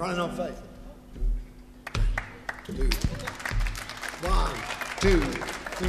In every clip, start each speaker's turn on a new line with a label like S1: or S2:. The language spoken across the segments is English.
S1: Running on Faith. 2, 1, 2, 3.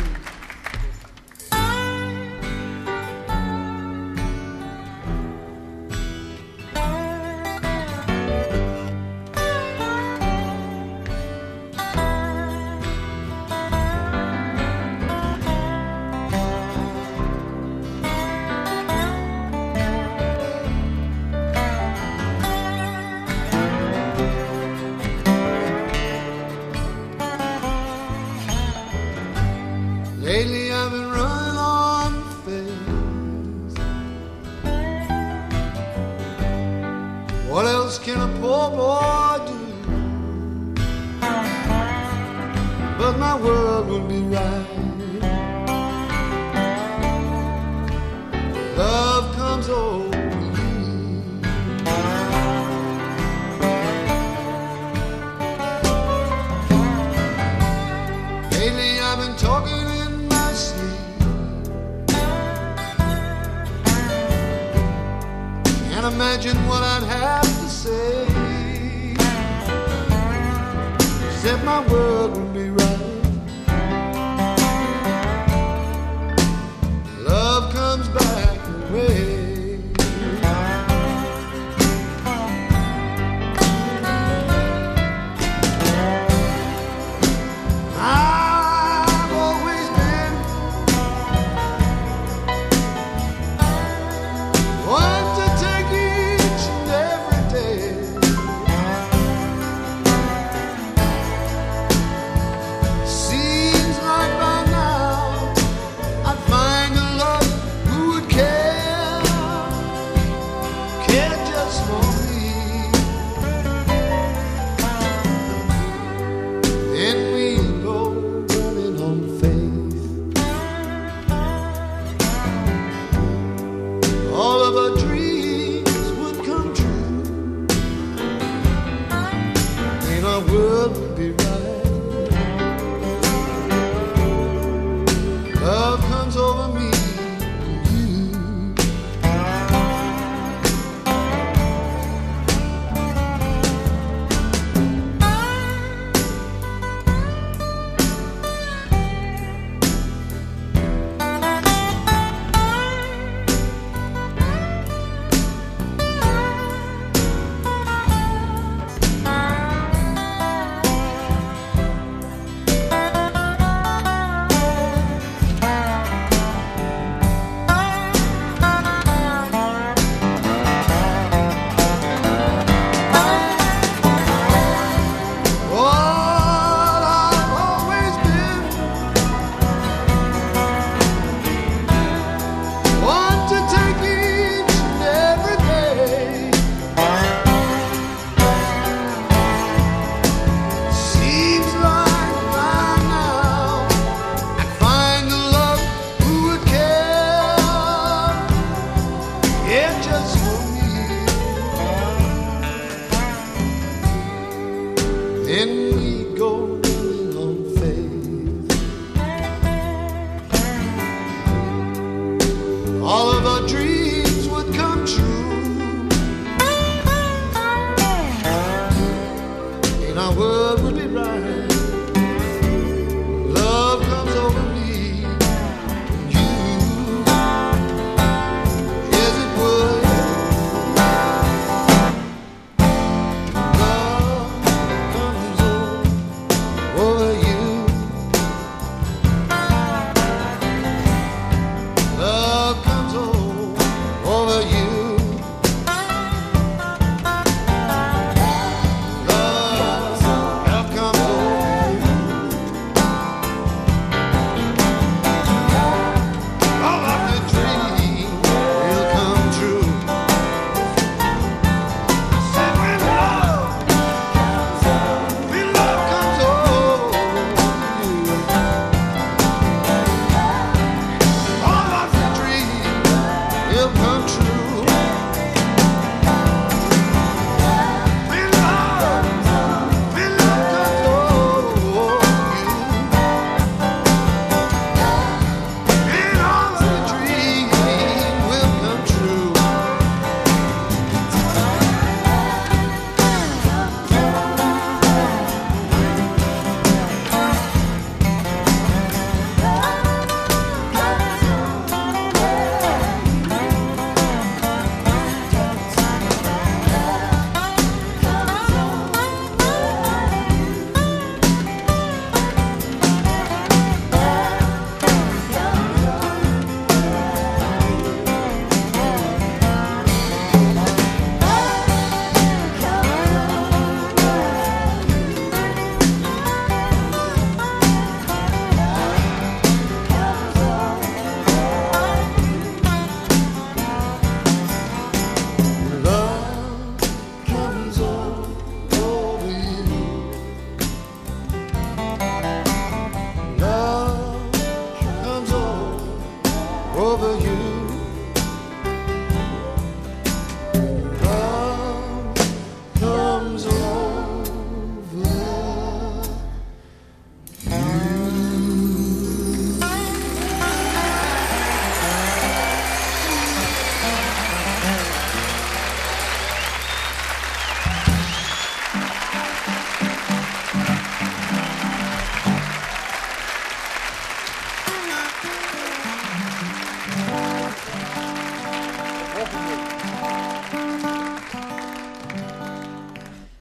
S1: Lately I've been running on faith. What else can a poor boy do? But my world would be right. Love comes over me. Lately I've been talking Can't imagine what I'd have to say, except my world would be right. Love comes back away. Our world would be right. Love comes over me and you. Then we go